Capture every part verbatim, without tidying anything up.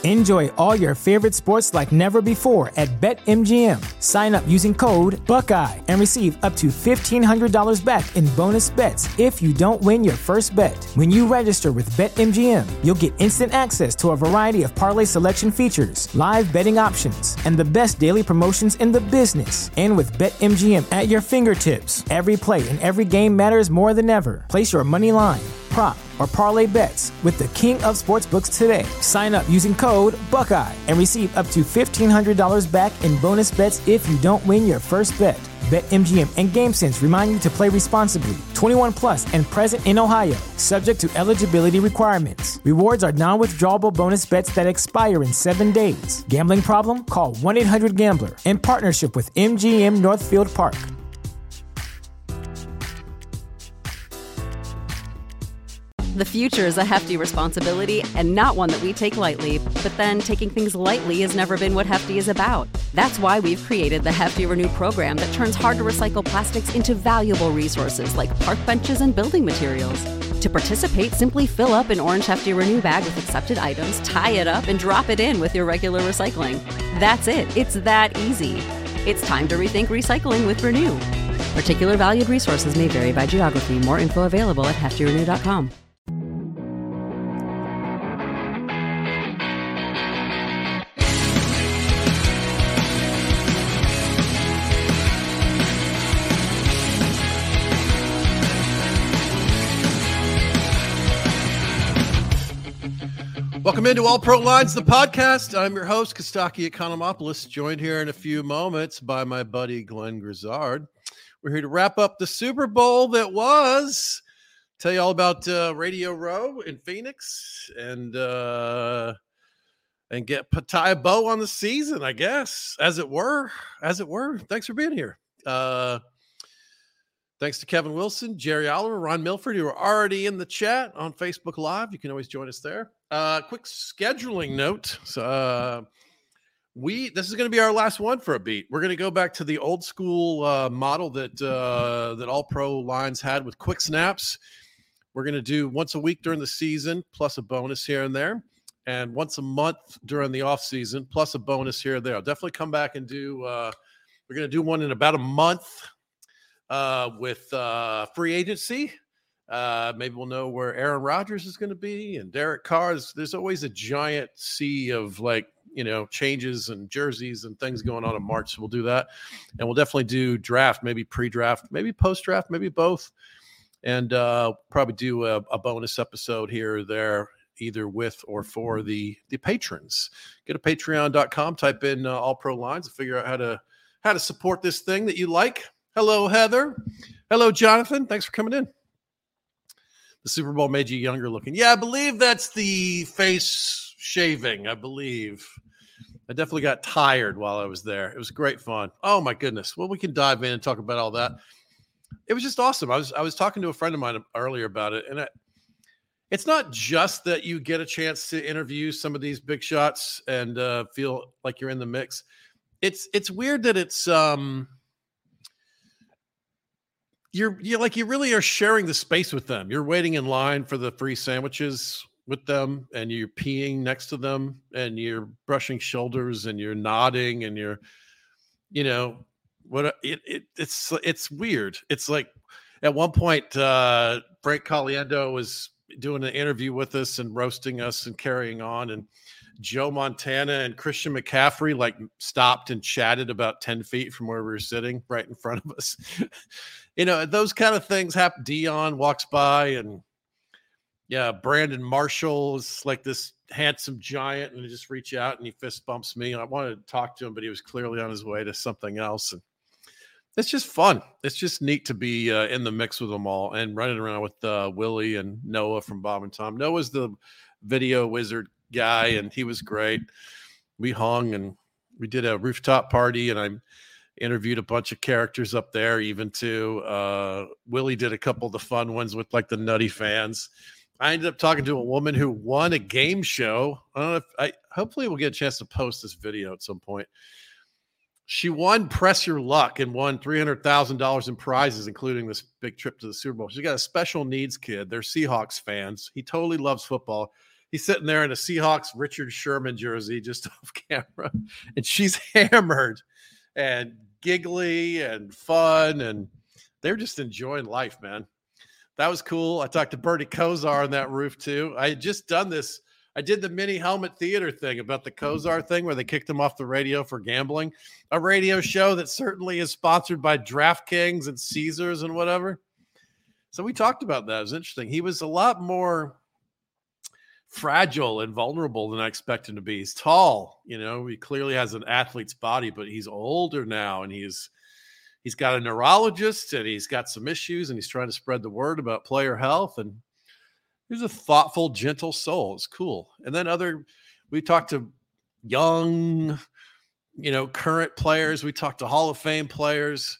Enjoy all your favorite sports like never before at BetMGM. Sign up using code Buckeye and receive up to fifteen hundred dollars back in bonus bets if you don't win your first bet. When you register with BetMGM, you'll get instant access to a variety of parlay selection features, live betting options, and the best daily promotions in the business. And with BetMGM at your fingertips, every play and every game matters more than ever. Place your money line, prop, or parlay bets with the king of sportsbooks today. Sign up using code Buckeye and receive up to fifteen hundred dollars back in bonus bets if you don't win your first bet. BetMGM and GameSense remind you to play responsibly. twenty-one plus and present in Ohio, subject to eligibility requirements. Rewards are non-withdrawable bonus bets that expire in seven days. Gambling problem? Call one eight hundred gambler in partnership with M G M Northfield Park. The future is a hefty responsibility and not one that we take lightly. But then taking things lightly has never been what Hefty is about. That's why we've created the Hefty Renew program that turns hard-to-recycle plastics into valuable resources like park benches and building materials. To participate, simply fill up an orange Hefty Renew bag with accepted items, tie it up, and drop it in with your regular recycling. That's it. It's that easy. It's time to rethink recycling with Renew. Particular valued resources may vary by geography. More info available at hefty renew dot com. Welcome into All Pro Lines, the podcast. I'm your host, Kostaki Economopoulos, joined here in a few moments by my buddy Glenn Grizzard. We're here to wrap up the Super Bowl that was, tell you all about uh, Radio Row in Phoenix, and uh, and get tie a bow on the season, I guess, as it were, as it were. Thanks for being here. Uh, Thanks to Kevin Wilson, Jerry Oliver, Ron Milford, who are already in the chat on Facebook Live. You can always join us there. Uh, quick scheduling note. So, uh, we this is going to be our last one for a beat. We're going to go back to the old school uh, model that uh, that All Pro Lines had with quick snaps. We're going to do once a week during the season, plus a bonus here and there, and once a month during the off season, plus a bonus here and there. I'll definitely come back and do. Uh, we're going to do one in about a month. Uh, with uh, free agency, uh, maybe we'll know where Aaron Rodgers is going to be and Derek Carr. Is, there's always a giant sea of like, you know, changes and jerseys and things going on in March. So we'll do that. And we'll definitely do draft, maybe pre-draft, maybe post-draft, maybe both. And uh, probably do a, a bonus episode here or there, either with or for the, the patrons. Go to patreon dot com, type in uh, All Pro Lines and figure out how to how to support this thing that you like. Hello, Heather. Hello, Jonathan. Thanks for coming in. The Super Bowl made you younger looking. Yeah, I believe that's the face shaving, I believe. I definitely got tired while I was there. It was great fun. Oh, my goodness. Well, we can dive in and talk about all that. It was just awesome. I was I was talking to a friend of mine earlier about it, and it, it's not just that you get a chance to interview some of these big shots and uh, feel like you're in the mix. It's it's weird that it's um. You're you like you really are sharing the space with them. You're waiting in line for the free sandwiches with them, and you're peeing next to them, and you're brushing shoulders, and you're nodding, and you're, you know, what it, it it's it's weird. It's like at one point, uh, Frank Caliendo was doing an interview with us and roasting us and carrying on, and Joe Montana and Christian McCaffrey like stopped and chatted about ten feet from where we were sitting, right in front of us. You know, those kind of things happen. Dion walks by, and yeah, Brandon Marshall is like this handsome giant, and he just reach out and he fist bumps me. I wanted to talk to him, but he was clearly on his way to something else. And it's just fun. It's just neat to be uh, in the mix with them all and running around with uh, Willie and Noah from Bob and Tom. Noah's the video wizard guy, and he was great. We hung and we did a rooftop party, and I'm interviewed a bunch of characters up there, even too. Uh, Willie did a couple of the fun ones with like the nutty fans. I ended up talking to a woman who won a game show. I don't know if I, hopefully we'll get a chance to post this video at some point. She won Press Your Luck and won three hundred thousand dollars in prizes, including this big trip to the Super Bowl. She's got a special needs kid. They're Seahawks fans. He totally loves football. he's sitting there in a Seahawks Richard Sherman jersey just off camera, and she's hammered and giggly and fun, and they're just enjoying life, man. That was cool. I talked to Bernie Kosar on that roof too. I had just done this. I did the mini helmet theater thing about the Kosar thing where they kicked him off the radio for gambling, a radio show that certainly is sponsored by DraftKings and Caesars and whatever. So we talked about that. It was interesting. He was a lot more fragile and vulnerable than I expected him to be. He's tall, you know, he clearly has an athlete's body, but he's older now, and he's he's got a neurologist, and he's got some issues, and he's trying to spread the word about player health. And he's a thoughtful, gentle soul. It's cool. And then other, we talked to young, you know, current players. We talked to Hall of Fame players.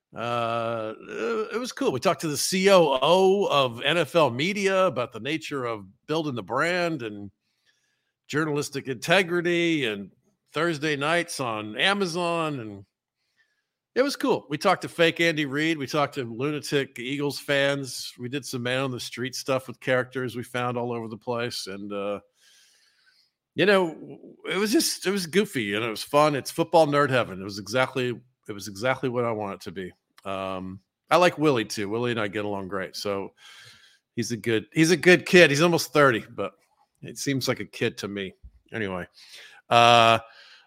Uh, it was cool. We talked to the C O O of N F L media about the nature of building the brand and journalistic integrity and Thursday nights on Amazon. And it was cool. We talked to fake Andy Reid. We talked to lunatic Eagles fans. We did some man on the street stuff with characters we found all over the place. And, uh, you know, it was just, it was goofy and it was fun. It's football nerd heaven. It was exactly, it was exactly what I want it to be. Um, I like Willie too. Willie and I get along great. So he's a good, he's a good kid. He's almost thirty, but it seems like a kid to me. Anyway, uh,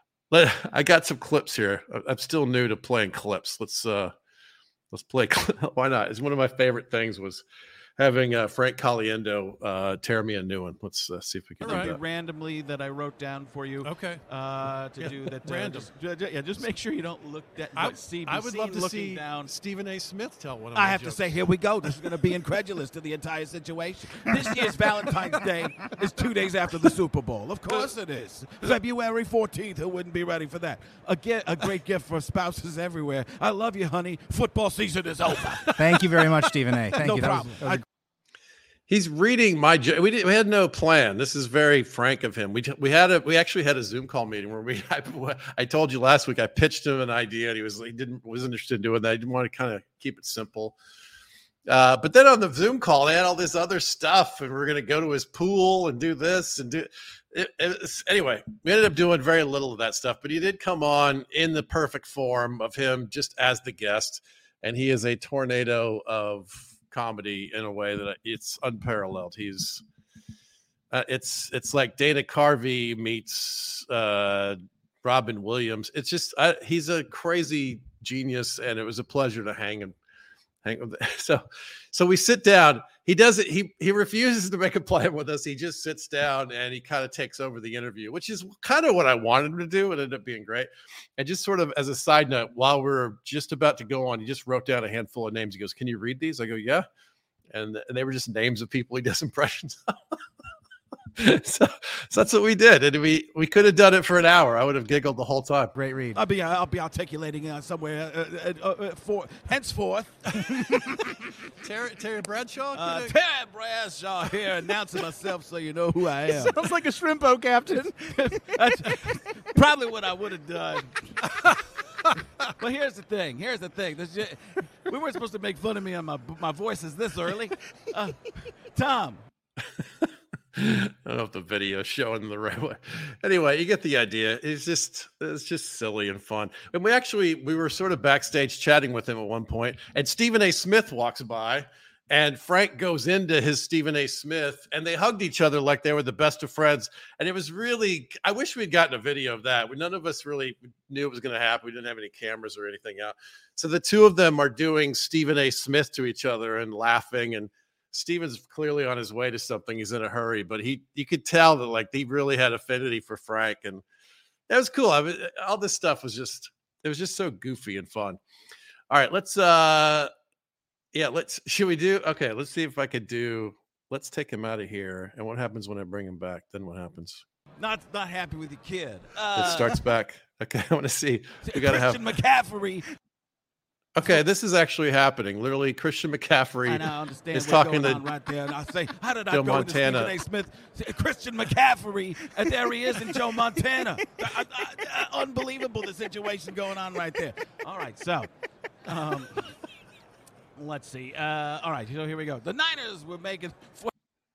I got some clips here. I'm still new to playing clips. Let's uh, let's play. Why not? It's one of my favorite things was having uh, Frank Caliendo uh, tear me a new one. Let's uh, see if we can All do right. that. Randomly that I wrote down for you. Okay. Uh, to Yeah, do that. Uh, random. Just, yeah, just make sure you don't look at. I, Look, see, I would be love seen to looking see down. Stephen A. Smith tell one of I my have jokes. to say, here we go. This is going to be incredulous to the entire situation. This year's Valentine's Day is two days after the Super Bowl. Of course it is. February fourteenth. Who wouldn't be ready for that? A, ge- a great gift for spouses everywhere. I love you, honey. Football season is over. Thank you very much, Stephen A. Thank no you. That was- problem. that was a- He's reading my. We didn't. We had no plan. This is very frank of him. We we had a. We actually had a Zoom call meeting where we. I, I told you last week. I pitched him an idea, and he was. He didn't. Was interested in doing that. I didn't want to kind of keep it simple. Uh, but then on the Zoom call, they had all this other stuff, and we we're going to go to his pool and do this and do. It, it was, anyway, we ended up doing very little of that stuff. But he did come on in the perfect form of him, just as the guest, and he is a tornado of comedy in a way that it's unparalleled. He's uh, it's it's like Dana Carvey meets uh, Robin Williams. It's just I, he's a crazy genius, and it was a pleasure to hang and hang with. So so we sit down. He does it. He he refuses to make a plan with us. He just sits down and he kind of takes over the interview, which is kind of what I wanted him to do. It ended up being great. And just sort of as a side note, while we're just about to go on, he just wrote down a handful of names. He goes, "Can you read these?" I go, "Yeah." And, and they were just names of people he does impressions of. so, so that's what we did. And we, we could have done it for an hour. I would have giggled the whole time. Great read. I'll be I'll be articulating uh, somewhere uh, uh, uh, for henceforth. Terry, Terry Bradshaw? Uh, Could Terry Bradshaw here announcing myself so you know who I am. Sounds like a shrimpo captain. That's probably what I would have done. But here's the thing. Here's the thing. This just, we weren't supposed to make fun of me on my my voice is this early. Uh, Tom. I don't know if the video is showing the right way. Anyway, you get the idea. It's just it's just silly and fun. And we actually we were sort of backstage chatting with him at one point, and Stephen A. Smith walks by, and Frank goes into his Stephen A. Smith, and they hugged each other like they were the best of friends. And it was really, I wish we'd gotten a video of that. None of us really knew it was going to happen. We didn't have any cameras or anything out. So the two of them are doing Stephen A. Smith to each other and laughing, and Steven's clearly on his way to something. He's in a hurry, but he, you could tell that like he really had affinity for Frank, and that was cool. I mean, all this stuff was just, it was just so goofy and fun. All right, let's, uh, yeah, let's, should we do, okay, let's see if I could do, let's take him out of here. And what happens when I bring him back? Then what happens? Not not happy with your kid. Uh, It starts back. Okay, I want to see. We got to have, Christian McCaffrey. okay, this is actually happening. Literally, Christian McCaffrey I now understand is what's talking going to on right there. And I say, how did I Joe go Montana. into Stephen A. Smith, Christian McCaffrey, and there he is in Joe Montana. I, I, I, unbelievable, the situation going on right there. All right, so um, let's see. Uh, all right, so here we go. The Niners were making.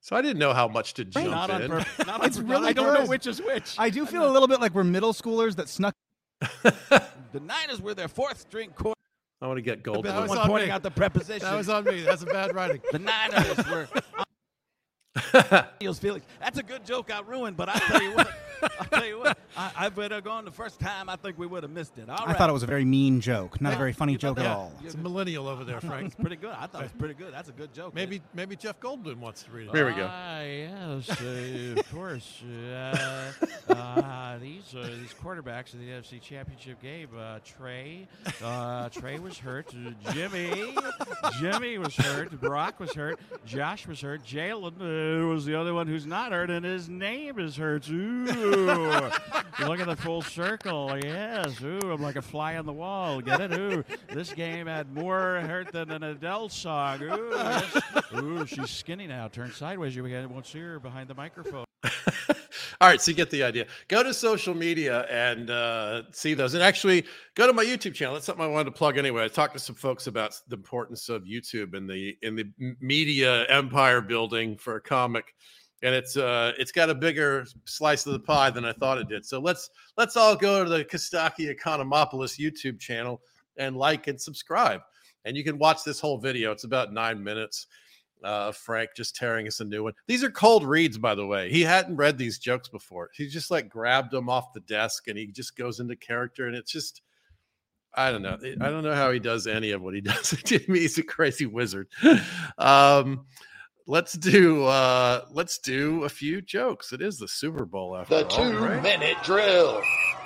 So I didn't know how much to jump Not on in. purpose. Not on It's purpose. really I don't know good. which is which. I do feel a little bit like we're middle schoolers that snuck. The Niners were their fourth string quarterback. I want to get gold. That one. was One on pointing me. out the preposition. That was on me. That's a bad writing. The Niners were. Feels Felix. That's a good joke I ruined, but I tell you what, I tell you what, I, I would have gone the first time. I think we would have missed it. All I right. thought it was a very mean joke, not a very funny You thought joke at that- all. It's a millennial over there, Frank. It's pretty good. I thought it was pretty good. That's a good joke. Maybe maybe Jeff Goldblum wants to read it. Here we go. Ah, yes, uh, of course. Uh, uh, these uh, these quarterbacks in the N F C Championship game. Uh, Trey, uh, Trey was hurt. Uh, Jimmy, Jimmy was hurt. Brock was hurt. Josh was hurt. Jalen uh, was the other one who's not hurt, and his name is hurt. Ooh, look at the full circle. Yes. Ooh, I'm like a fly on the wall. Get it? Ooh, this game had more hurt than an Adele song. Ooh, yes. Ooh, she's skinny now. Turn sideways. You won't see her behind the microphone. All right, so you get the idea. Go to social media and uh, see those. And actually, go to my YouTube channel. That's something I wanted to plug anyway. I talked to some folks about the importance of YouTube in the in the media empire building for a comic, and it's uh it's got a bigger slice of the pie than I thought it did. So let's let's all go to the Kostaki Economopoulos YouTube channel and like and subscribe. And you can watch this whole video. It's about nine minutes. Uh, Frank just tearing us a new one. These are cold reads, by the way. He hadn't read these jokes before. He just like grabbed them off the desk and he just goes into character. And it's just, I don't know. I don't know how he does any of what he does. To me, he's a crazy wizard. Um, let's do uh, let's do a few jokes. It is the Super Bowl after The all, two right? minute drill.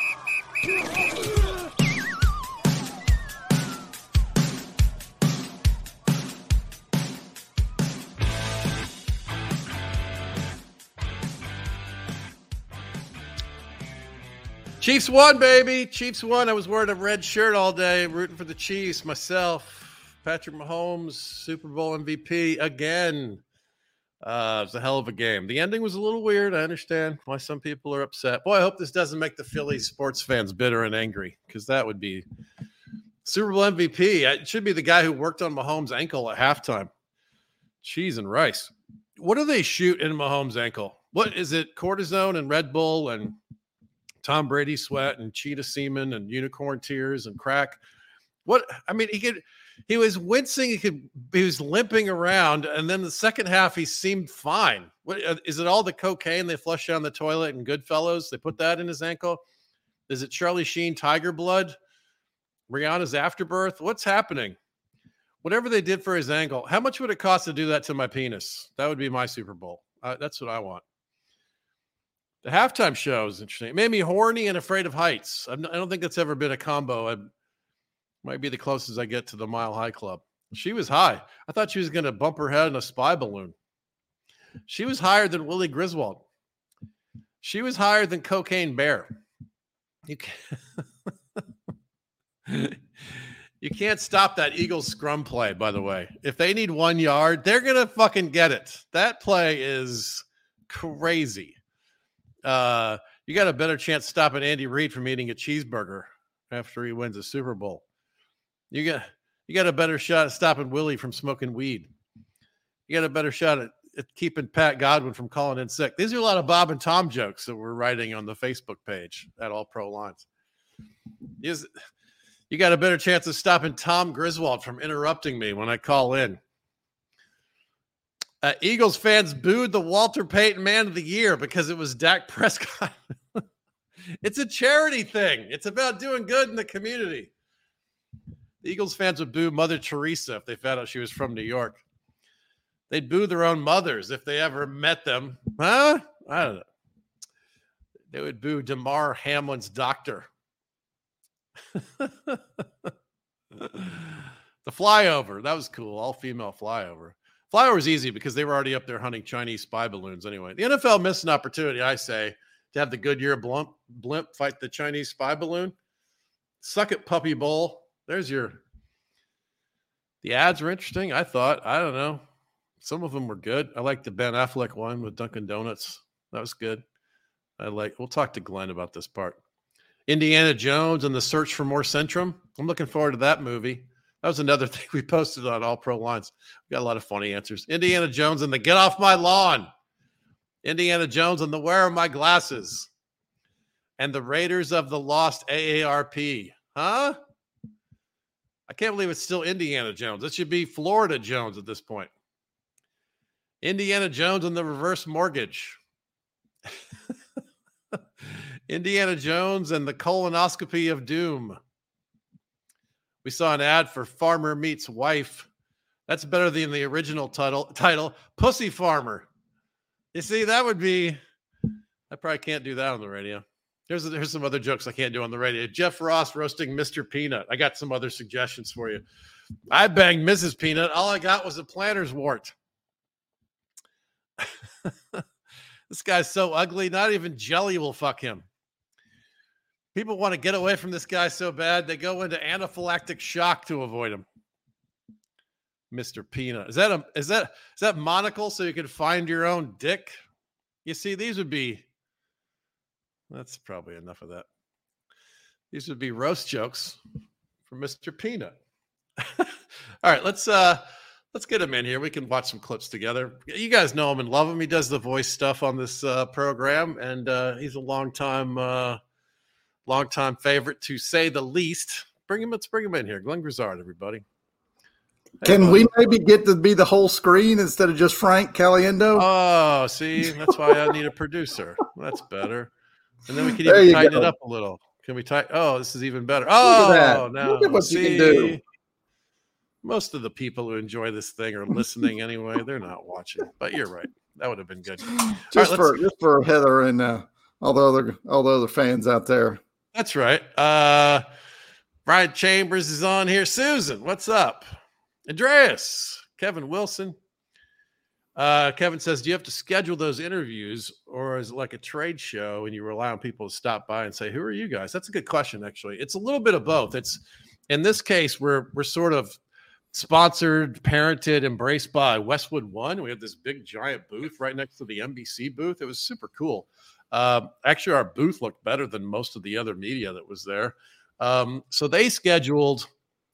Chiefs won, baby. Chiefs won. I was wearing a red shirt all day, rooting for the Chiefs myself. Patrick Mahomes, Super Bowl M V P again. Uh, it was a hell of a game. The ending was a little weird. I understand why some people are upset. Boy, I hope this doesn't make the Philly sports fans bitter and angry, because that would be Super Bowl M V P. It should be the guy who worked on Mahomes' ankle at halftime. Cheese and rice. What do they shoot in Mahomes' ankle? What is it? Cortisone and Red Bull and Tom Brady sweat and cheetah semen and unicorn tears and crack. What I mean, he could, he was wincing. He could, he was limping around, and then the second half he seemed fine. What is it? All the cocaine they flushed down the toilet in Goodfellas? They put that in his ankle. Is it Charlie Sheen tiger blood? Rihanna's afterbirth? What's happening? Whatever they did for his ankle, how much would it cost to do that to my penis? That would be my Super Bowl. Uh, that's what I want. The halftime show is interesting. It made me horny and afraid of heights. I'm not, I don't think that's ever been a combo. I might be the closest I get to the Mile High Club. She was high. I thought she was going to bump her head in a spy balloon. She was higher than Willie Griswold. She was higher than Cocaine Bear. You can't, you can't stop that Eagles scrum play, by the way. If they need one yard, they're going to fucking get it. That play is crazy. Uh, you got a better chance stopping Andy Reid from eating a cheeseburger after he wins a Super Bowl. You got you got a better shot at stopping Willie from smoking weed. You got a better shot at, at keeping Pat Godwin from calling in sick. These are a lot of Bob and Tom jokes that we're writing on the Facebook page at All Pro Lines. Is you got a better chance of stopping Tom Griswold from interrupting me when I call in. Uh, Eagles fans booed the Walter Payton Man of the Year because it was Dak Prescott. It's a charity thing. It's about doing good in the community. The Eagles fans would boo Mother Teresa if they found out she was from New York. They'd boo their own mothers if they ever met them. Huh? I don't know. They would boo Damar Hamlin's doctor. The flyover. That was cool. All-female flyover. Flyover was easy because they were already up there hunting Chinese spy balloons anyway. The N F L missed an opportunity, I say, to have the Goodyear blimp, blimp fight the Chinese spy balloon. Suck it, Puppy Bowl. There's your... The ads were interesting, I thought. I don't know. Some of them were good. I like the Ben Affleck one with Dunkin' Donuts. That was good. I like... We'll talk to Glenn about this part. Indiana Jones and the Search for More Centrum. I'm looking forward to that movie. That was another thing we posted on All Pro Lines. We got a lot of funny answers. Indiana Jones and the Get Off My Lawn. Indiana Jones and the Where Are My Glasses. And the Raiders of the Lost A A R P. Huh? I can't believe it's still Indiana Jones. It should be Florida Jones at this point. Indiana Jones and the Reverse Mortgage. Indiana Jones and the Colonoscopy of Doom. We saw an ad for Farmer Meets Wife. That's better than the original title, title Pussy Farmer. You see, that would be, I probably can't do that on the radio. There's, there's some other jokes I can't do on the radio. Jeff Ross roasting Mister Peanut. I got some other suggestions for you. I banged Missus Peanut. All I got was a planter's wart. This guy's so ugly, not even jelly will fuck him. People want to get away from this guy so bad, they go into anaphylactic shock to avoid him. Mister Peanut. Is that a is that is that monocle so you can find your own dick? You see, these would be, that's probably enough of that. These would be roast jokes from Mister Peanut. All right, let's uh let's get him in here. We can watch some clips together. You guys know him and love him. He does the voice stuff on this uh, program, and uh, he's a long time uh long time favorite, to say the least. Bring him, let's bring him in here. Glenn Grizzard, everybody. Can hey, we maybe get to be the whole screen instead of just Frank Caliendo? Oh, see, that's why I need a producer. That's better. And then we can even tighten go. it up a little. Can we tighten? Oh, this is even better. Oh, now look at what see, you can do. Most of the people who enjoy this thing are listening anyway. They're not watching. But you're right. That would have been good. Just right, for just for Heather and uh, all the other all the other fans out there. That's right. Uh, Brian Chambers is on here. Susan, what's up? Andreas, Kevin Wilson. Uh, Kevin says, do you have to schedule those interviews, or is it like a trade show and you rely on people to stop by and say, who are you guys? That's a good question, actually. It's a little bit of both. It's, in this case, we're we're sort of sponsored, parented, embraced by Westwood One. We have this big giant booth right next to the N B C booth. It was super cool. Uh, actually, our booth looked better than most of the other media that was there. Um, so they scheduled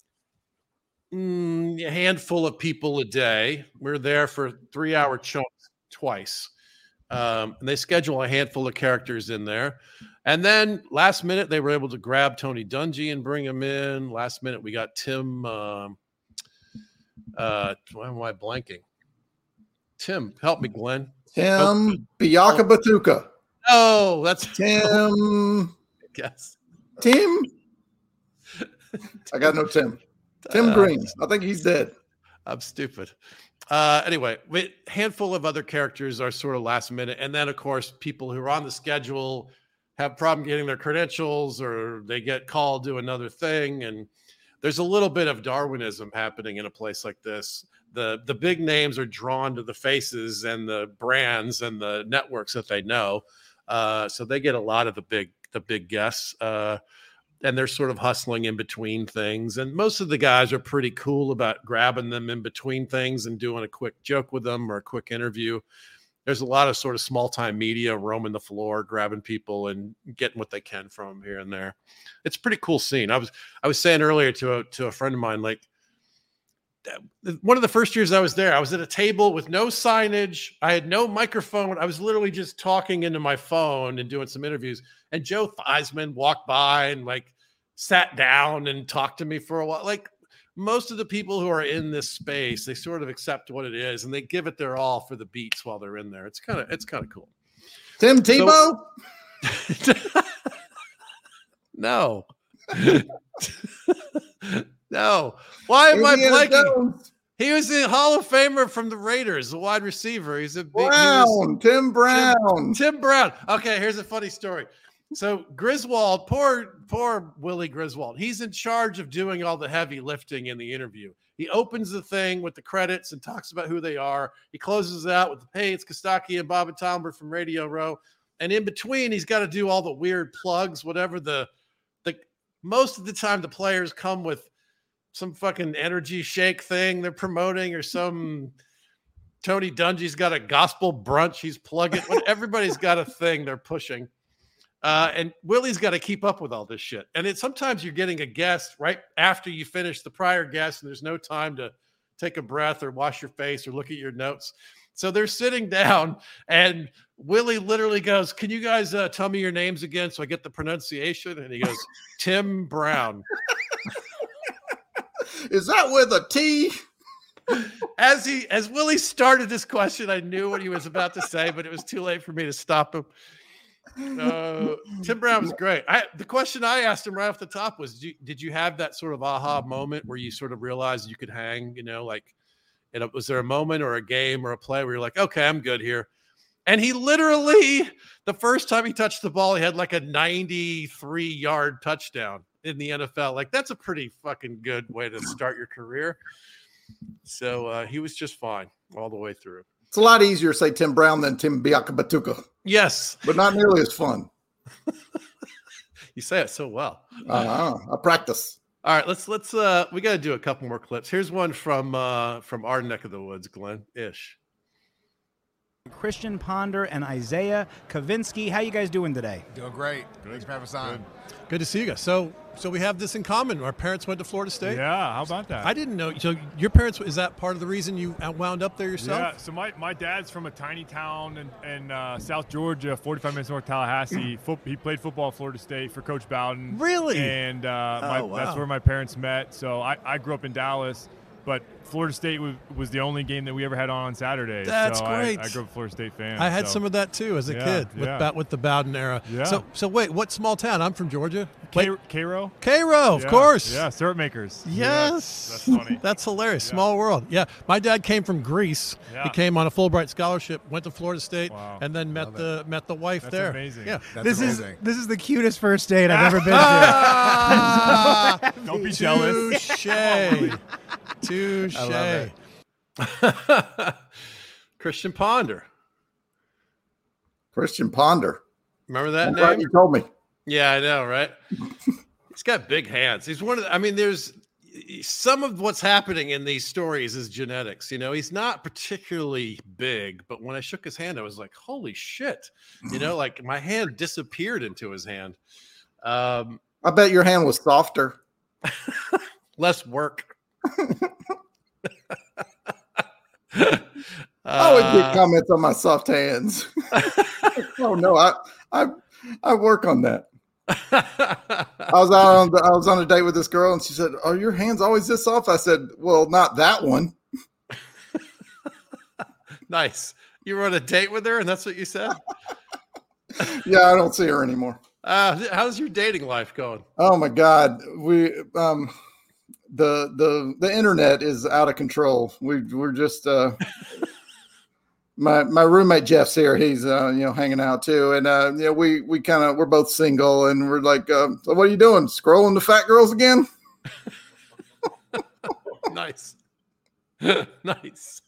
mm, a handful of people a day. We're there for three-hour chunks twice. Um, and they schedule a handful of characters in there. And then last minute, they were able to grab Tony Dungy and bring him in. Last minute, we got Tim. Um, uh, why am I blanking? Tim, help me, Glenn. Tim oh, Biaka oh. Batuka. Oh, that's Tim. Yes. Tim. I got no Tim. Tim uh, Green. I think he's dead. I'm stupid. Uh, anyway, a handful of other characters are sort of last minute. And then, of course, people who are on the schedule have problem getting their credentials, or they get called to another thing. And there's a little bit of Darwinism happening in a place like this. The, the big names are drawn to the faces and the brands and the networks that they know. Uh, so they get a lot of the big, the big guests, uh, and they're sort of hustling in between things. And most of the guys are pretty cool about grabbing them in between things and doing a quick joke with them or a quick interview. There's a lot of sort of small time media roaming the floor, grabbing people and getting what they can from them here and there. It's a pretty cool scene. I was, I was saying earlier to a, to a friend of mine, like, one of the first years I was there, I was at a table with no signage. I had no microphone. I was literally just talking into my phone and doing some interviews. And Joe Theismann walked by and like sat down and talked to me for a while. Like most of the people who are in this space, they sort of accept what it is and they give it their all for the beats while they're in there. It's kind of, it's kind of cool. Tim Tebow? So, no. No. Why am Indiana I blanking? Jones. He was the Hall of Famer from the Raiders, the wide receiver. He's a big Brown, was, Tim Brown. Tim, Tim Brown. Okay, here's a funny story. So Griswold, poor, poor Willie Griswold, he's in charge of doing all the heavy lifting in the interview. He opens the thing with the credits and talks about who they are. He closes it out with, hey, it's Kostaki and Bob and Tomber from Radio Row. And in between, he's got to do all the weird plugs, whatever the, the most of the time the players come with some fucking energy shake thing they're promoting, or some Tony Dungy's got a gospel brunch he's plugging. Everybody's got a thing they're pushing. Uh, and Willie's got to keep up with all this shit. And it sometimes you're getting a guest right after you finish the prior guest, and there's no time to take a breath or wash your face or look at your notes. So they're sitting down, and Willie literally goes, "Can you guys uh, tell me your names again so I get the pronunciation?" And he goes, "Tim Brown." Is that with a T? As he, as Willie started this question, I knew what he was about to say, but it was too late for me to stop him. Uh, Tim Brown was great. I, the question I asked him right off the top was, did you, did you have that sort of aha moment where you sort of realized you could hang, you know, like, and was there a moment or a game or a play where you're like, okay, I'm good here? And he literally, the first time he touched the ball, he had like a ninety-three yard touchdown in the N F L. Like, that's a pretty fucking good way to start your career. So uh, he was just fine all the way through. It's a lot easier to say Tim Brown than Tim Biakabatuka. Yes. But not nearly as fun. You say it so well. Uh-huh. I practice. All right, let's let's uh we got to do a couple more clips. Here's one from uh from our neck of the woods, Glenn Ish. Christian Ponder and Isaiah Kavinsky. How you guys doing today? Doing great. Thanks for having us on. Good. Good to see you guys. So, so we have this in common. Our parents went to Florida State. Yeah, how about that? I didn't know. So, your parents, is that part of the reason you wound up there yourself? Yeah. So my, my dad's from a tiny town in, in uh, South Georgia, forty-five minutes north of Tallahassee. Fo- he played football at Florida State for Coach Bowden. Really? And uh, my, oh, wow. that's where my parents met. So I, I grew up in Dallas. But Florida State was, was the only game that we ever had on on Saturday. That's so great. I, I grew up a Florida State fan. I had so. some of that too as a yeah, kid with yeah. with the Bowden era. Yeah. So so wait, what small town? I'm from Georgia. K- Cairo. Cairo, of yeah. course. Yeah, syrup makers. Yes. Yeah, that's funny. That's hilarious. Yeah. Small world. Yeah. My dad came from Greece. Yeah. He came on a Fulbright scholarship, went to Florida State, Wow. and then met Love the met the wife That's there. amazing. Yeah. That's this amazing. is this is the cutest first date I've ever been to. Ah, Don't be jealous. touche. Touche. I love it. Christian Ponder. Christian Ponder. Remember that I'm glad name? you told me. Yeah, I know, right? He's got big hands. He's one of the, I mean, there's some of what's happening in these stories is genetics. You know, he's not particularly big, but when I shook his hand, I was like, holy shit. You know, like my hand disappeared into his hand. Um, I bet your hand was softer. less work. I always get Uh, comments on my soft hands. Oh no, I I I work on that. I was out on the, I was on a date with this girl, and she said, "Are your hands always this soft?" I said, "Well, not that one." Nice. You were on a date with her, and that's what you said? Yeah, I don't see her anymore. Uh, how's your dating life going? Oh my God, we um the the the internet is out of control. We we're just uh my my roommate Jeff's here. He's uh you know hanging out too, and uh you know we we kind of we're both single, and we're like, uh, so what are you doing? Scrolling the fat girls again? Nice. Nice.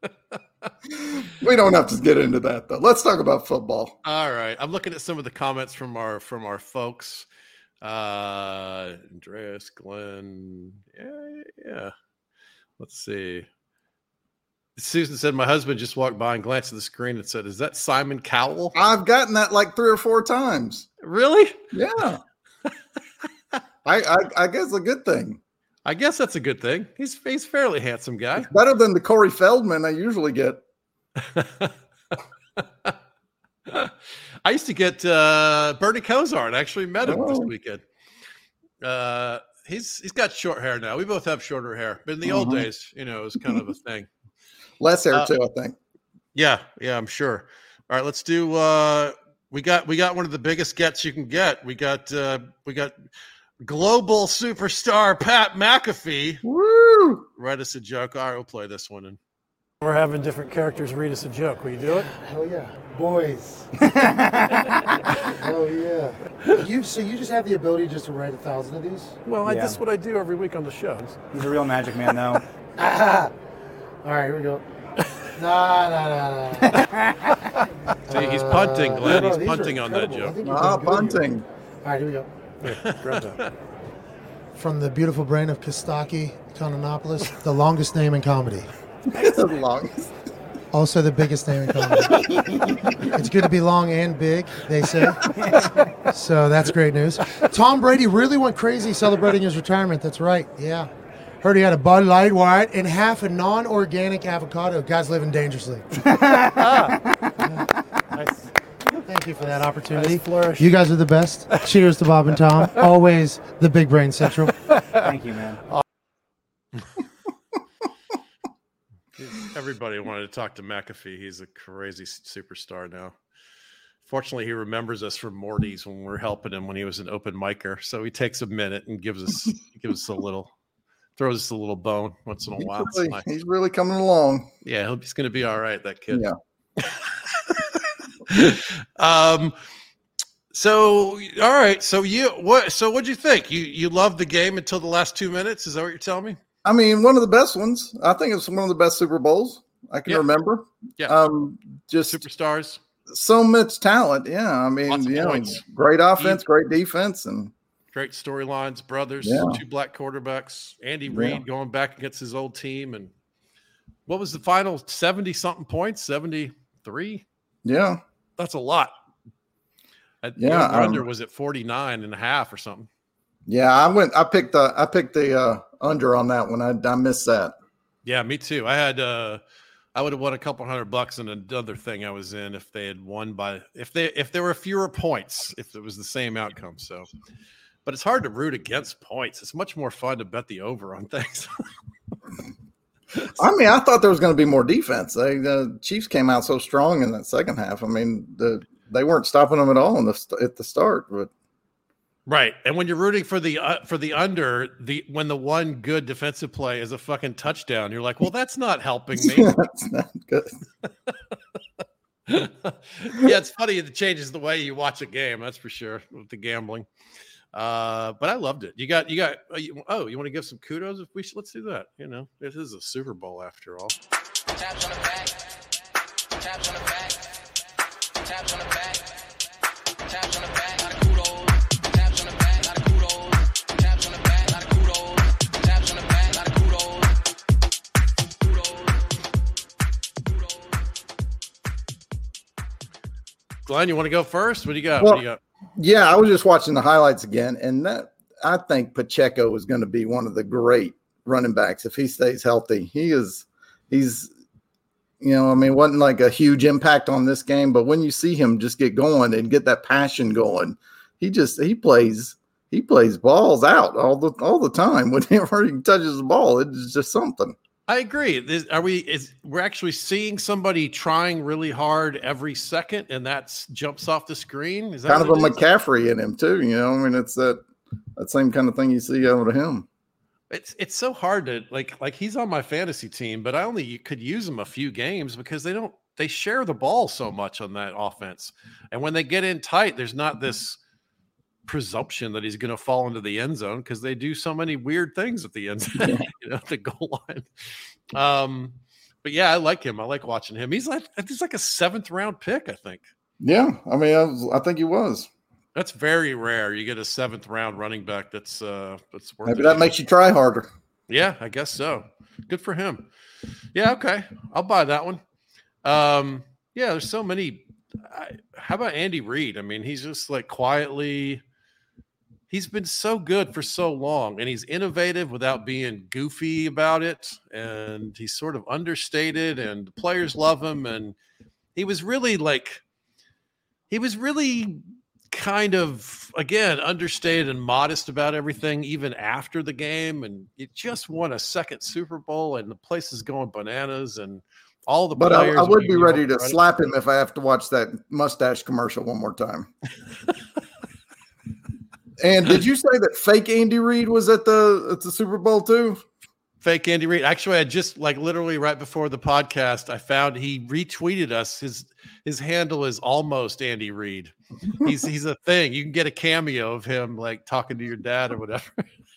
We don't have to get into that though. Let's talk about football. All right. I'm looking at some of the comments from our from our folks. Uh Andreas, Glenn. Yeah, yeah. Let's see. Susan said, my husband just walked by and glanced at the screen and said, is that Simon Cowell? I've gotten that like three or four times. Really? Yeah. I, I I guess a good thing. I guess that's a good thing. He's he's a fairly handsome guy. It's better than the Corey Feldman I usually get. I used to get uh, Bernie Kosar, and I actually met him this Oh. weekend. Uh, he's he's got short hair now. We both have shorter hair, but in the old Mhm. days, you know, it was kind of a thing. Less hair Uh, too, I think. Yeah, yeah, I'm sure. All right, let's do. Uh, we got we got one of the biggest gets you can get. We got uh, we got global superstar Pat McAfee. Woo! Write us a joke. All right, we'll play this one. And We're having different characters read us a joke. Will you do it? Hell yeah. Boys. Oh yeah. You so you just have the ability just to write a thousand of these? Well, I, Yeah. that's what I do every week on the show. He's a real magic man, though. Ah. All right, here we go. Nah, nah, nah, nah. See, he's punting, Glenn. no, He's these are punting on that incredible. I joke. think you're Ah, doing good here. punting. All right, here we go. Here, grab that. From the beautiful brain of Kostaki Kononopoulos, the longest name in comedy. The longest. Also the biggest name in comedy. It's good to be long and big, they say. So that's great news. Tom Brady really went crazy celebrating his retirement. That's right. Yeah. Heard he had a Bud Light White and half a non-organic avocado. Guy's living dangerously. Nice. Thank you for that opportunity. Nice flourish. You guys are the best. Cheers to Bob and Tom. Always the Big Brain Central. Thank you, man. Everybody wanted to talk to McAfee. He's a crazy superstar now. Fortunately, he remembers us from Morty's when we're helping him when he was an open micer. So he takes a minute and gives us gives us a little, throws us a little bone once in a He's while. really, Nice. he's really coming along. Yeah, he'll, he's going to be all right, that kid. Yeah. um. So, all right. So you what? So what'd you think? You you loved the game until the last two minutes? Is that what you're telling me? I mean, one of the best ones. I think it's one of the best Super Bowls I can Yeah. remember. Yeah. Um, just Superstars. so much talent. Yeah. I mean, Lots of you know, points. great offense, great defense, and Great storylines, brothers, Yeah. two black quarterbacks, Andy Yeah. Reid going back against his old team. And what was the final seventy something points? seventy-three? yeah. That's a lot. At, Yeah, the under um, was at forty-nine and a half or something. Yeah. I went, I picked the, I picked the uh, under on that one. I, I missed that. Yeah, me too. I had, uh, I would have won a couple hundred bucks in another thing I was in if they had won by, if they, if there were fewer points, if it was the same outcome. So, but it's hard to root against points. It's much more fun to bet the over on things. I mean, I thought there was going to be more defense. They, the Chiefs came out so strong in that second half. I mean, the, they weren't stopping them at all in the, at the start, but Right, and when you're rooting for the uh, for the under, the when the one good defensive play is a fucking touchdown, you're like, well, that's not helping me. that's not good. Yeah, it's funny. It changes the way you watch a game. That's for sure with the gambling. Uh, but I loved it. You got you got. Uh, you, oh, you want to give some kudos? If we should, let's do that. You know, it is a Super Bowl after all. Taps on the back. Taps on the back. Taps on the back. Taps on the back. Lot of kudos. Taps on the back. Lot of kudos. Taps on the back. Lot of kudos. Taps on the back. Lot of kudos. Glenn, you want to go first? What do you got? Well, what do you got? Yeah, I was just watching the highlights again, and that I think Pacheco is going to be one of the great running backs if he stays healthy. He is, he's, you know, I mean, wasn't like a huge impact on this game, but when you see him just get going and get that passion going, he just he plays he plays balls out all the all the time. Whenever he touches the ball, it's just something. I agree. Is, are we? Is we're actually seeing somebody trying really hard every second, and that jumps off the screen? Is that Kind of a what it is? McCaffrey in him too, you know. I mean, it's that that same kind of thing you see out of him. It's it's so hard to like like he's on my fantasy team, but I only could use him a few games because they don't they share the ball so much on that offense, and when they get in tight, there's not this presumption that he's going to fall into the end zone because they do so many weird things at the end zone, you know, the goal line. Um, but yeah, I like him. I like watching him. He's like he's like a seventh round pick, I think. Yeah, I mean, I, was, I think he was. That's very rare. You get a seventh round running back that's uh that's worth Maybe it. that makes you try harder. Yeah, I guess so. Good for him. Yeah, okay. I'll buy that one. Um, yeah, there's so many. I, how about Andy Reid? I mean, he's just like quietly, he's been so good for so long, and he's innovative without being goofy about it. And he's sort of understated, and the players love him. And he was really like, he was really kind of, again, understated and modest about everything, even after the game. And it just won a second Super Bowl, and the place is going bananas, and all the But I, players. I would are be giving ready him to credit. slap him if I have to watch that mustache commercial one more time. And did you say that fake Andy Reid was at the at the Super Bowl too? Fake Andy Reid. Actually, I just like literally right before the podcast, I found he retweeted us. His his handle is almost Andy Reid. He's he's a thing. You can get a cameo of him like talking to your dad or whatever.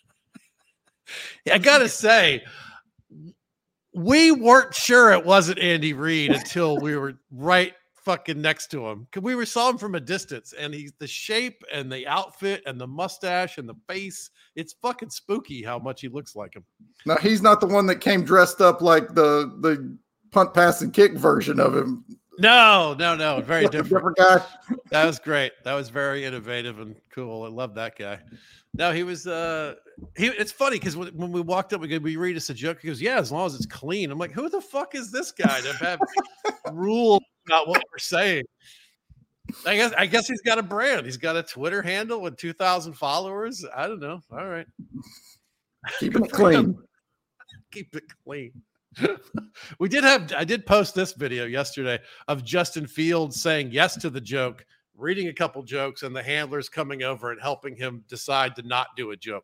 I gotta say, we weren't sure it wasn't Andy Reid until we were right fucking next to him. Cause we were saw him from a distance, and he's the shape and the outfit and the mustache and the face. It's fucking spooky how much he looks like him. No, he's not the one that came dressed up like the the punt, pass, and kick version of him. No, no, no, very different. different guy. That was great. That was very innovative and cool. I love that guy. No, he was. Uh, he. It's funny because when, when we walked up, we go, "We read us a joke." He goes, "Yeah, as long as it's clean." I'm like, "Who the fuck is this guy to have rules about what we're saying?" I guess. I guess he's got a brand. He's got a Twitter handle with two thousand followers. I don't know. All right, keep it clean. Keep it clean. We did have. I did post this video yesterday of Justin Fields saying yes to the joke, reading a couple jokes, and the handlers coming over and helping him decide to not do a joke.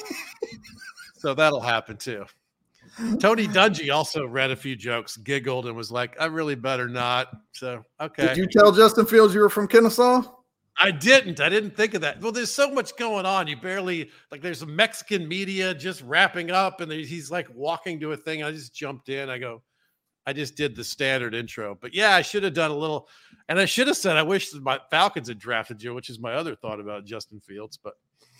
So that'll happen too. Tony Dungy also read a few jokes, giggled, and was like, "I really better not." So okay. Did you tell Justin Fields you were from Kennesaw? I didn't. I didn't think of that. Well, there's so much going on. You barely like. There's a Mexican media just wrapping up, and he's like walking to a thing. I just jumped in. I go. I just did the standard intro, but yeah, I should have done a little, and I should have said I wish my Falcons had drafted you, which is my other thought about Justin Fields. But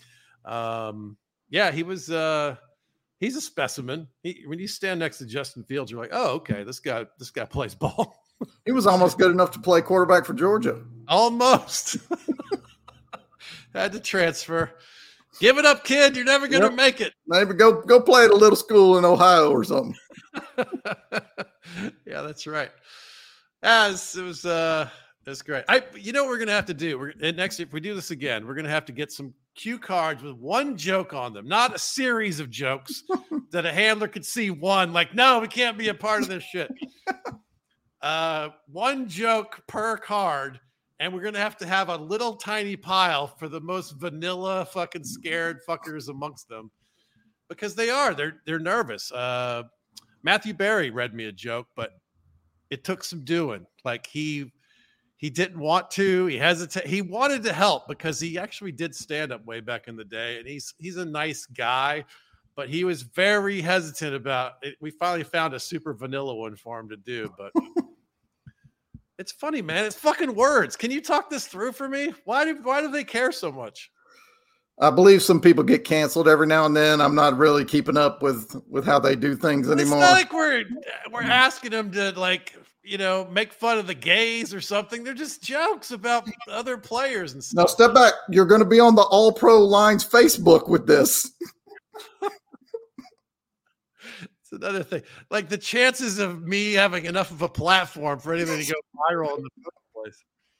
um, yeah, he was. Uh, he's a specimen. He, when you stand next to Justin Fields, you're like, oh, okay, this guy, this guy plays ball. He was almost good enough to play quarterback for Georgia. Almost. Had to transfer. Give it up, kid. You're never going to Yep. make it. Maybe go go play at a little school in Ohio or something. Yeah, that's right. As it was, uh, that's great. I, you know, what we're gonna have to do. We're and next if we do this again, we're gonna have to get some cue cards with one joke on them, not a series of jokes that a handler could see one. Like, no, we can't be a part of this shit. Uh, one joke per card, and we're gonna have to have a little tiny pile for the most vanilla, fucking scared fuckers amongst them, because they are. They're they're nervous. Uh, Matthew Berry read me a joke, but it took some doing. Like he he didn't want to. He hesitated. He wanted to help because he actually did stand up way back in the day, and he's he's a nice guy, but he was very hesitant about it. We finally found a super vanilla one for him to do, but it's funny, man. It's fucking words. Can you talk this through for me? Why do why do they care so much? I believe some people get canceled every now and then. I'm not really keeping up with with how they do things anymore. It's not like we're we're asking them to, like, you know, make fun of the gays or something. They're just jokes about other players and stuff. Now step back. You're going to be on the All Pro Lines Facebook with this. It's another thing. Like the chances of me having enough of a platform for anything to go viral in the first place.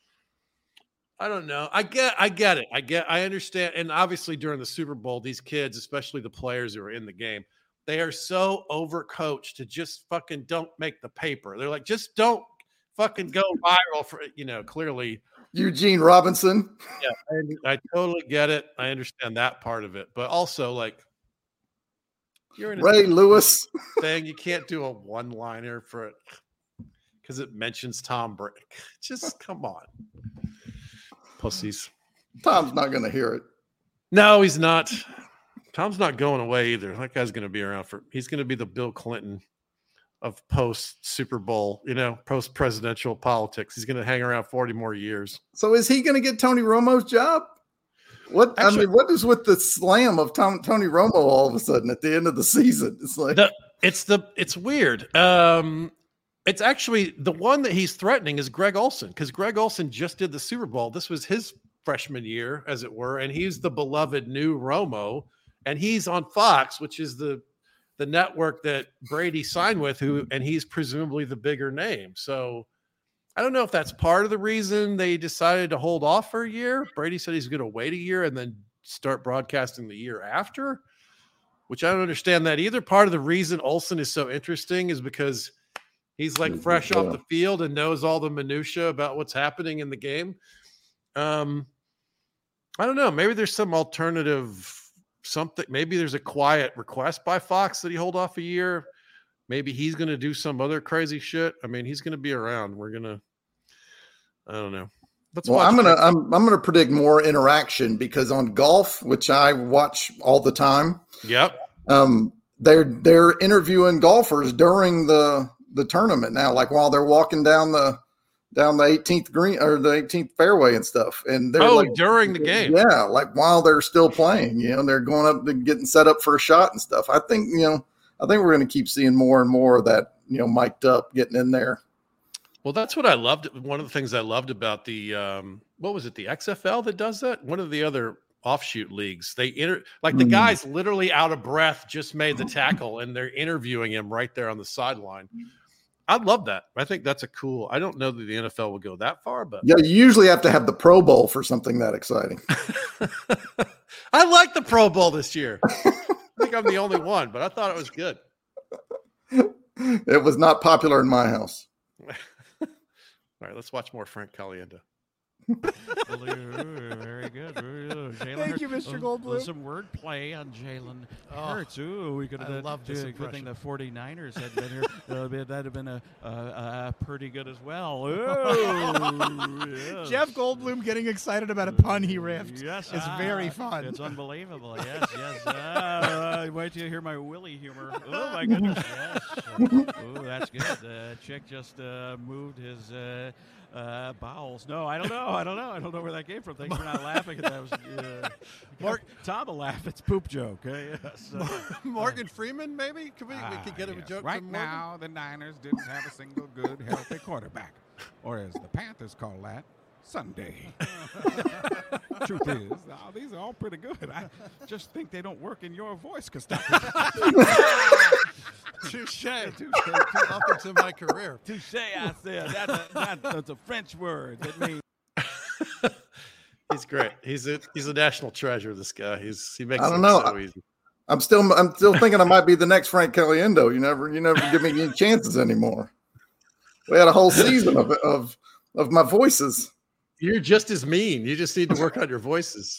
I don't know. I get I get it. I get I understand. And obviously during the Super Bowl, these kids, especially the players who are in the game, they are so overcoached to just fucking don't make the paper. They're like, just don't fucking go viral for, you know, clearly. Eugene Robinson. Yeah, I, I totally get it. I understand that part of it. But also, like, you're in a Ray Lewis thing. You can't do a one-liner for it because it mentions Tom Brady. Just come on. Pussies. Tom's not going to hear it. No, he's not. Tom's not going away either. That guy's going to be around for. He's going to be the Bill Clinton of post Super Bowl, you know, post presidential politics. He's going to hang around forty more years. So is he going to get Tony Romo's job? What Actually, I mean, what is with the slam of Tom, Tony Romo all of a sudden at the end of the season? It's like the, it's the it's weird. Um, it's actually the one that he's threatening is Greg Olson, because Greg Olson just did the Super Bowl. This was his freshman year, as it were, and he's the beloved new Romo. And he's on Fox, which is the the network that Brady signed with, who and he's presumably the bigger name. So I don't know if that's part of the reason they decided to hold off for a year. Brady said he's going to wait a year and then start broadcasting the year after, which I don't understand that either. Part of the reason Olsen is so interesting is because he's like fresh off the field and knows all the minutia about what's happening in the game. Um, I don't know. Maybe there's some alternative something. Maybe there's a quiet request by Fox that he hold off a year. Maybe he's going to do some other crazy shit. I mean, he's going to be around. We're going to, I don't know. Let's well, watch I'm gonna it. I'm I'm gonna predict more interaction because on golf, which I watch all the time, Yep. um, they're they're interviewing golfers during the the tournament now, like while they're walking down the down the eighteenth green or the eighteenth fairway and stuff. And they're Oh, like, during the game. yeah, like while they're still playing, you know, they're going up and getting set up for a shot and stuff. I think you know, I think we're going to keep seeing more and more of that you know, mic'd up, getting in there. Well, that's what I loved. One of the things I loved about the, um, what was it, the X F L that does that? One of the other offshoot leagues. They inter like the Mm. guy's literally out of breath, just made the tackle, and they're interviewing him right there on the sideline. I love that. I think that's a cool. I don't know that the N F L will go that far, but Yeah, you usually have to have the Pro Bowl for something that exciting. I like the Pro Bowl this year. I think I'm the only one, but I thought it was good. It was not popular in my house. All right, let's watch more Frank Caliendo. Very good. Very good. Jalen Thank you, Hurts. Mister Oh, Goldblum. Some wordplay on Jalen Oh, Hurts. Ooh, we could have I done love this a good thing impression. the forty-niners had been here. Uh, that'd have been a, uh, uh, pretty good as well. Ooh, yes. Jeff Goldblum getting excited about a pun he riffed. Yes, It's ah, very fun. It's unbelievable. Yes, yes. Ah, wait till you hear my Willie humor. Oh my goodness. Yes. Oh, that's good. The chick just uh, moved his uh, uh, bowels. No, I don't know. I don't know. I don't know where that came from. Thanks for not laughing. That was uh, Mark. Tom will laugh. It's poop joke. Eh? Yes. Uh, Morgan Freeman, maybe? Could we, we Ah, could get him yes. a joke Right from Morgan? now, the Niners didn't have a single good, healthy quarterback, or as the Panthers call that, Sunday. Truth is, oh, these are all pretty good. I just think they don't work in your voice, Costanza. Touche. Touche. Welcome to my career. Touche, I said. That's a, that, that's a French word. That means. He's great. He's a he's a national treasure. This guy. He's he makes I don't it know. so easy. I'm still I'm still thinking I might be the next Frank Caliendo. You never you never give me any chances anymore. We had a whole season of of of my voices. You're just as mean. You just need to work on your voices.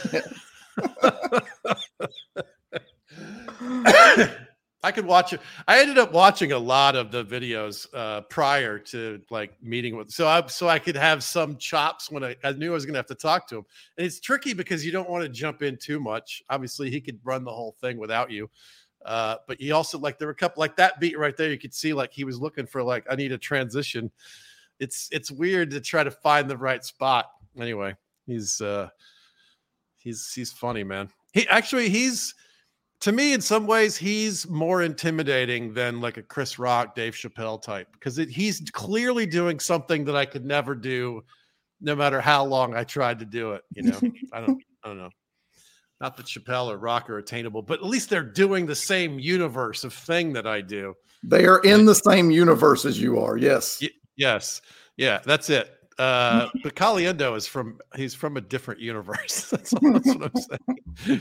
I could watch it. I ended up watching a lot of the videos uh, prior to like meeting with, so I so I could have some chops when I, I knew I was going to have to talk to him. And it's tricky because you don't want to jump in too much. Obviously, he could run the whole thing without you, uh, but he also like there were a couple like that beat right there. You could see like he was looking for like I need a transition. It's it's weird to try to find the right spot. Anyway, he's uh, he's he's funny, man. He actually he's. To me, in some ways, he's more intimidating than like a Chris Rock, Dave Chappelle type because it, he's clearly doing something that I could never do, no matter how long I tried to do it. You know, I don't, I don't know. Not that Chappelle or Rock are attainable, but at least they're doing the same universe of thing that I do. They are in the same universe as you are. Yes. Y- yes. Yeah, that's it. Uh, but Caliendo is from he's from a different universe. That's, all, that's what I'm saying.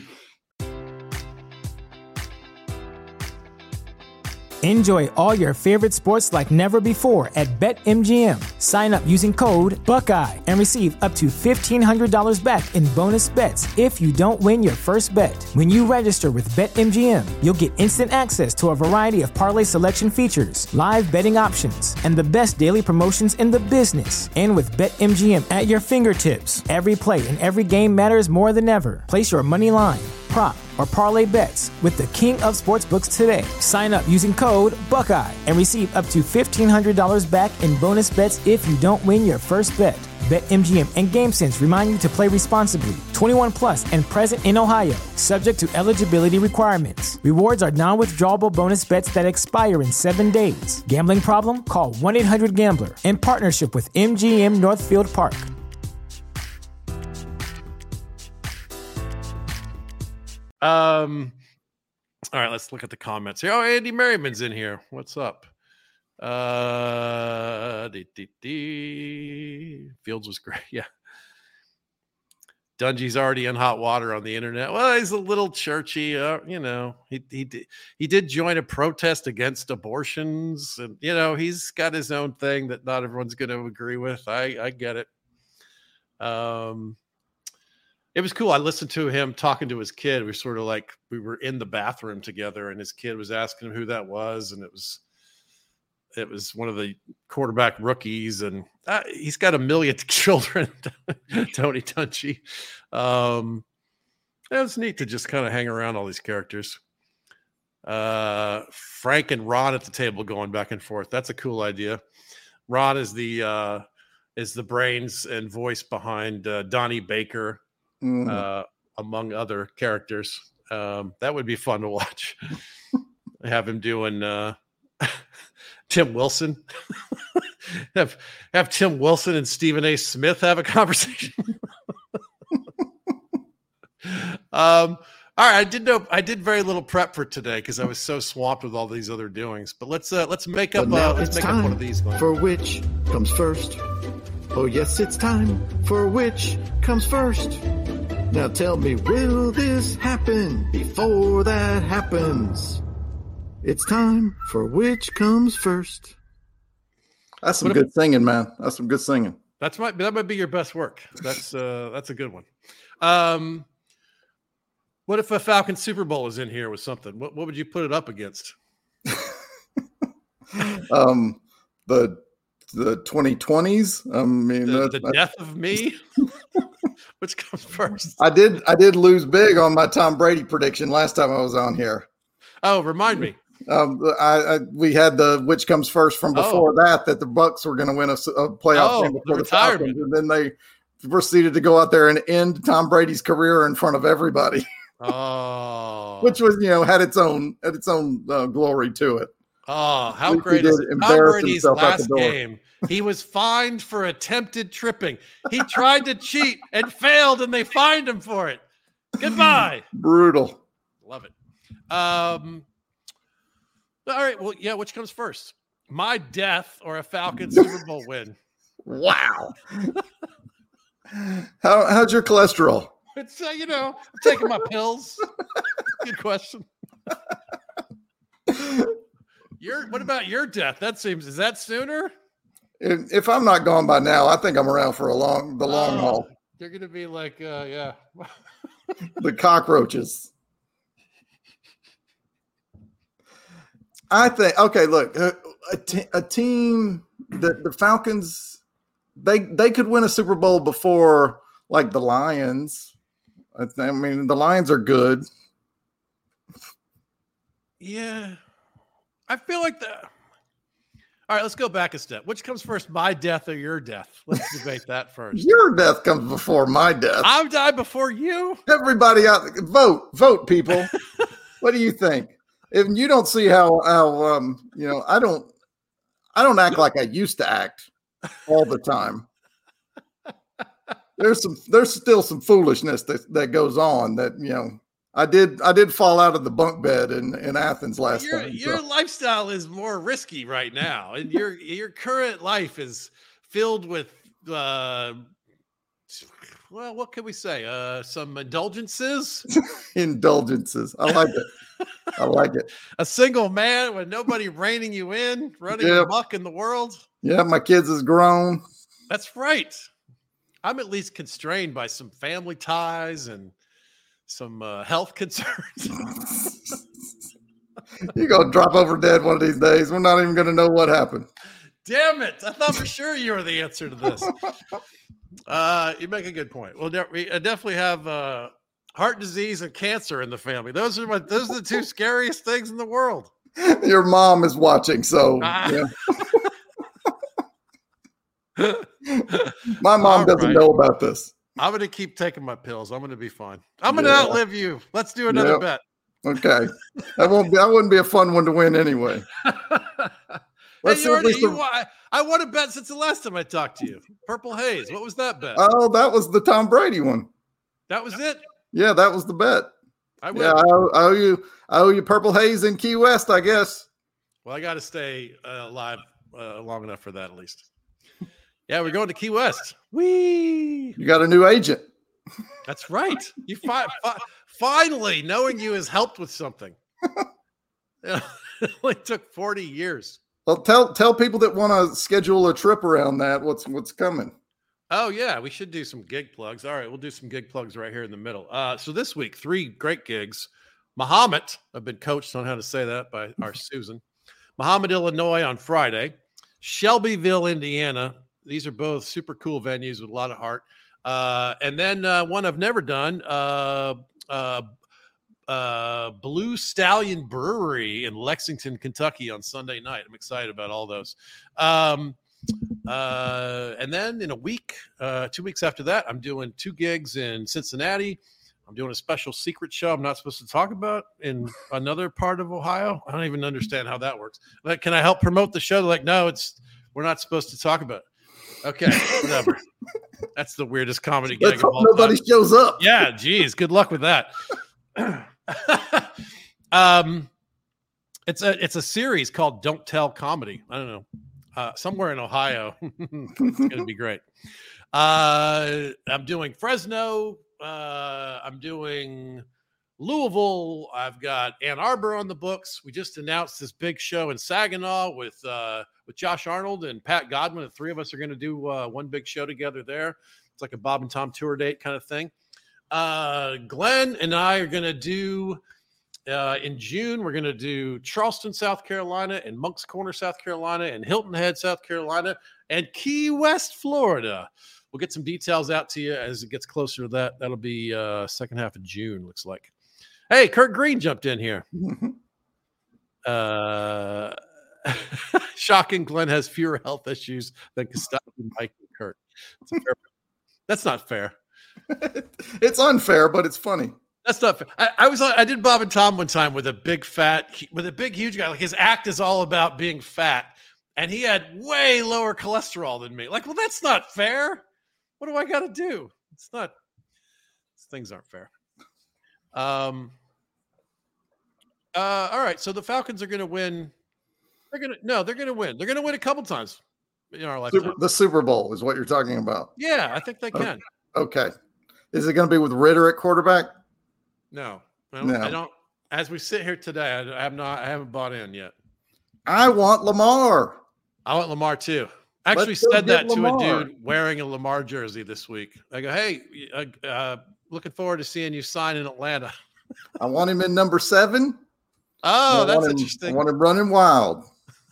Enjoy all your favorite sports like never before at BetMGM. Sign up using code Buckeye and receive up to fifteen hundred dollars back in bonus bets if you don't win your first bet. When you register with BetMGM, you'll get instant access to a variety of parlay selection features, live betting options, and the best daily promotions in the business. And with BetMGM at your fingertips, every play and every game matters more than ever. Place your money line, prop, or parlay bets with the king of sportsbooks today. Sign up using code Buckeye and receive up to fifteen hundred dollars back in bonus bets if you don't win your first bet. BetMGM and GameSense remind you to play responsibly. twenty-one plus and present in Ohio, subject to eligibility requirements. Rewards are non-withdrawable bonus bets that expire in seven days. Gambling problem? Call one eight hundred gambler in partnership with M G M Northfield Park. Um, all right, let's look at the comments here. Oh, Andy Merriman's in here. What's up? Uh, dee, dee, dee. Fields was great. Yeah. Dungy's already in hot water on the internet. Well, he's a little churchy. Uh, you know, he he did he did join a protest against abortions, and you know he's got his own thing that not everyone's going to agree with. I I get it. Um. It was cool. I listened to him talking to his kid. We were sort of like we were in the bathroom together, and his kid was asking him who that was, and it was it was one of the quarterback rookies, and uh, he's got a million children. Tony Dungy. Um, it was neat to just kind of hang around all these characters. Uh, Frank and Ron at the table going back and forth. That's a cool idea. Ron is the uh, is the brains and voice behind uh, Donnie Baker. Mm-hmm. Uh, among other characters. Um, that would be fun to watch. Have him doing uh, Tim Wilson. have have Tim Wilson and Stephen A. Smith have a conversation. um, all right, I did know I did very little prep for today because I was so swamped with all these other doings. But let's uh, let's make up But now uh, let's it's make time up one of these. Glenn. for which comes first. Oh yes, it's time for which comes first. Now tell me, will this happen before that happens? It's time for which comes first. That's some What if- good singing, man. That's some good singing. That's might that might be your best work. That's uh that's a good one. Um, what if a Falcon Super Bowl is in here with something? What what would you put it up against? Um, the the twenty twenties. I mean, The, that- the death of me. Which comes first? I did I did lose big on my Tom Brady prediction last time I was on here. Oh, remind me. Um, I, I we had the which comes first from before Oh. that that the Bucks were going to win a, s- a playoff Oh, game the before the, retirement. Falcons, and then they proceeded to go out there and end Tom Brady's career in front of everybody, Oh, which was you know had its own had its own uh, glory to it. oh, how He great is did it? Tom embarrass Brady's himself out the last door. game. He was fined for attempted tripping. He tried to cheat and failed, and they fined him for it. Goodbye. Brutal. Love it. Um. All right. Well, yeah. Which comes first? My death or a Falcon Super Bowl win? Wow. How how's your cholesterol? It's uh, you know, I'm taking my pills. Good question. Your what about your death? That seems is that sooner? If, if I'm not gone by now, I think I'm around for a long the long Oh, haul. You're gonna be like, uh, yeah. The cockroaches. I think okay. Look, a, a, te- a team the the Falcons they they could win a Super Bowl before like the Lions. I, th- I mean, the Lions are good. Yeah. I feel like the. All right, let's go back a step. Which comes first, my death or your death? Let's debate that first. Your death comes before my death. I'll die before you. Everybody out, vote, vote, people. What do you think? If you don't see how how um you know, I don't I don't act like I used to act all the time. There's some there's still some foolishness that, that goes on that you know I did I did fall out of the bunk bed in, in Athens last Your, time. your so. lifestyle is more risky right now, and your your current life is filled with uh, well, what can we say? Uh, some indulgences. Indulgences. I like it. I like it. A single man with nobody reining you in, running Yep. amok in the world. Yeah, my kids is grown. That's right. I'm at least constrained by some family ties and some uh, health concerns. You're gonna drop over dead one of these days. We're not even gonna know what happened. Damn it. I thought for sure you were the answer to this. Uh, you make a good point. Well, de- we- I definitely have uh, heart disease and cancer in the family. Those are my, those are the two scariest things in the world. Your mom is watching, so Ah. yeah. My mom All doesn't right. know about this. I'm going to keep taking my pills. I'm going to be fine. I'm going to Yeah. outlive you. Let's do another Yep. bet. Okay, that won't be. That wouldn't be a fun one to win anyway. Hey, Let's you see if already, we you, sur- wa- I, I won a bet since the last time I talked to you. Purple Haze. What was that bet? Oh, that was the Tom Brady one. that was it. Yeah, that was the bet. I win. Yeah, I owe, I owe you. I owe you Purple Haze in Key West, I guess. Well, I got to stay uh, alive uh, long enough for that at least. Yeah, we're going to Key West. Whee! You got a new agent. That's right. You fi- fi- finally knowing you has helped with something. Yeah, it only took forty years. Well, tell tell people that want to schedule a trip around that what's what's coming. Oh yeah, we should do some gig plugs. All right, we'll do some gig plugs right here in the middle. Uh, so this week, three great gigs. Muhammad, I've been coached on how to say that by our Susan. Muhammad, Illinois on Friday. Shelbyville, Indiana. These are both super cool venues with a lot of heart. Uh, and then uh, one I've never done, uh, uh, uh, Blue Stallion Brewery in Lexington, Kentucky on Sunday night. I'm excited about all those. Um, uh, and then in a week, uh, two weeks after that, I'm doing two gigs in Cincinnati. I'm I'm doing a special secret show I'm not supposed to talk about in another part of Ohio. I don't even understand how that works. Like, can I help promote the show? They're like, no, it's we're not supposed to talk about it. Okay, whatever. That's the weirdest comedy Let's gig of hope all nobody time. shows up. Yeah, geez, good luck with that. um, it's a it's a series called Don't Tell Comedy. I don't know, uh, somewhere in Ohio. It's gonna be great. Uh, I'm doing Fresno. Uh, I'm doing Louisville. I've got Ann Arbor on the books. We just announced this big show in Saginaw with uh, with Josh Arnold and Pat Godwin. The three of us are going to do uh, one big show together there. It's like a Bob and Tom tour date kind of thing. Uh, Glenn and I are going to do uh, in June. We're going to do Charleston, South Carolina, and Moncks Corner, South Carolina, and Hilton Head, South Carolina, and Key West, Florida. We'll get some details out to you as it gets closer to that. That'll be uh, second half of June, looks like. Hey, Kurt Green jumped in here. uh, shocking. Glenn has fewer health issues than Kostaki, Mike, and Kurt. It's a fair, that's not fair. It's unfair, but it's funny. That's not fair. I, I was I did Bob and Tom one time with a big fat, with a big huge guy. Like his act is all about being fat, and he had way lower cholesterol than me. Like, well, that's not fair. What do I got to do? It's not. Things aren't fair. Um. Uh. All right. So the Falcons are going to win. They're going to no. They're going to win. They're going to win a couple times in our lifetime. Super, the Super Bowl is what you're talking about. Yeah, I think they can. Okay. Is it going to be with Ritter at quarterback? No, I don't, No. I don't. As we sit here today, I, I have not. I haven't bought in yet. I want Lamar. I want Lamar too. I actually Let's go said get that to Lamar. a dude wearing a Lamar jersey this week. I go, hey, uh, uh, looking forward to seeing you sign in Atlanta. I want him in number seven. Oh, I that's want him- interesting. I want him running wild.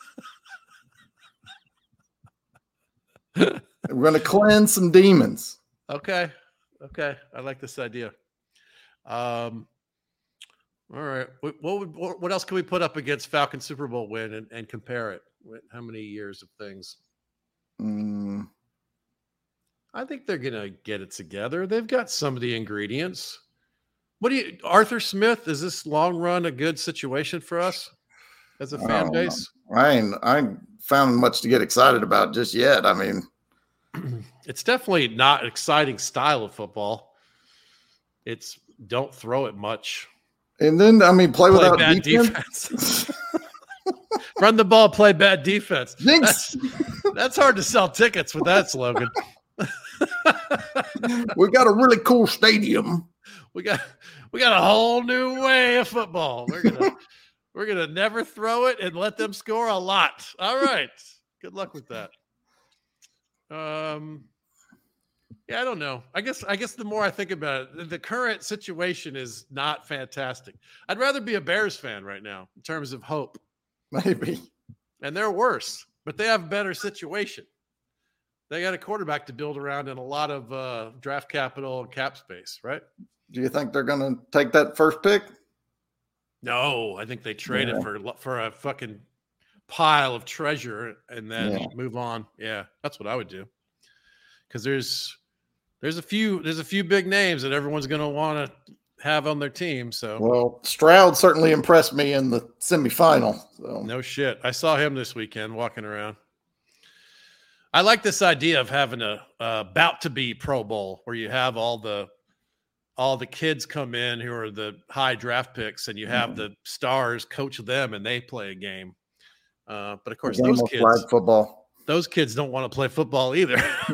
We're going to cleanse some demons. Okay. Okay. I like this idea. Um, all right. What, what, would, what what else can we put up against Falcon Super Bowl win and, and compare it? With how many years of things? Mm, I think they're going to get it together. They've got some of the ingredients. What do you, Arthur Smith, is this long run a good situation for us as a I fan don't base? know. I ain't, I ain't found much to get excited about just yet. I mean, It's definitely not an exciting style of football. It's don't throw it much. and then, I mean, play, Play without bad defense. defense. Run the ball, play bad defense. Jinx. That's, that's hard to sell tickets with that slogan. We got a really cool stadium. We got we got a whole new way of football. We're gonna we're gonna never throw it and let them score a lot. All right. Good luck with that. Um yeah, I don't know. I guess I guess the more I think about it, the, the current situation is not fantastic. I'd rather be a Bears fan right now in terms of hope. Maybe. And they're worse, but they have a better situation. They got a quarterback to build around and a lot of uh, draft capital and cap space, right? Do you think they're going to take that first pick? No, I think they traded Yeah. for for a fucking pile of treasure and then Yeah. move on. Yeah, that's what I would do. Because there's there's a few there's a few big names that everyone's going to want to have on their team. So Well, Stroud certainly impressed me in the semifinal. So. no shit. I saw him this weekend walking around. I like this idea of having a uh, about to be Pro Bowl where you have all the all the kids come in who are the high draft picks, and you have the stars coach them, and they play a game. Uh, but of course, Game those of kids, flag football. those kids don't want to play football either.